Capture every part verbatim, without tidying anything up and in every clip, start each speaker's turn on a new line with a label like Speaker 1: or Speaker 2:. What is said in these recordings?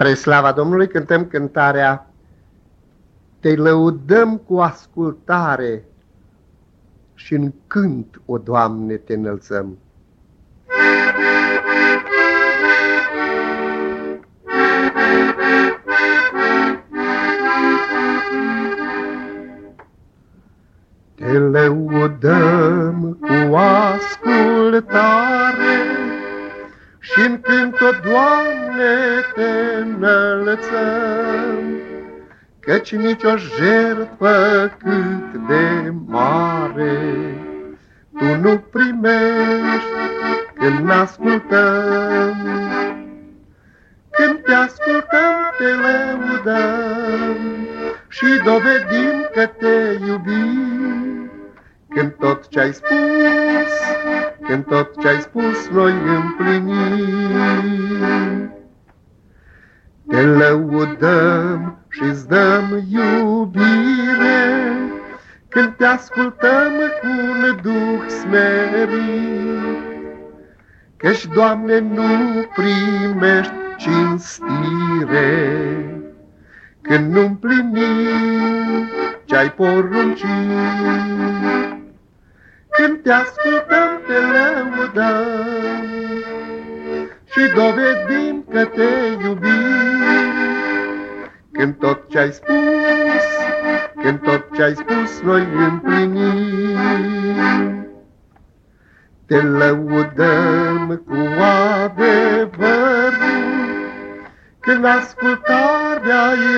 Speaker 1: Spre slava Domnului cântăm cântarea Te lăudăm cu ascultare și în cânt, o Doamne, te înălțăm. Te lăudăm cu ascultare și în cânt, o Doamne, te înălțăm, căci nici-o jertfă cât de mare Tu nu primești când n-ascultăm. Când te ascultăm, te lăudăm și dovedim că te iubim. Când tot ce-ai spus, când tot ce-ai spus noi împlinim. Te lăudăm și-ți dăm iubire când te ascultăm cu un duh smerit. Căci, Doamne, nu primești cinstire când nu împlinim ce-ai poruncit. Când te ascultăm, te lăudăm și dovedim că te iubim. Când tot ce-ai spus, când tot ce-ai spus noi împlinim. Te lăudăm cu adevărul când ascultarea-i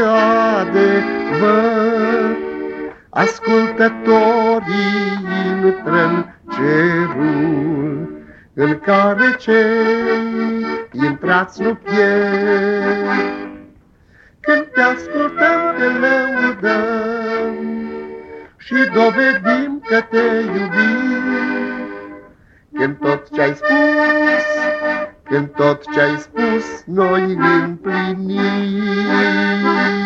Speaker 1: adevăr. Ascultătorii intră-n cerul în care cei intrați nu pierd. Când te ascultăm, te lăudăm și dovedim că te iubim. Când tot ce-ai spus, când tot ce-ai spus noi împlinim.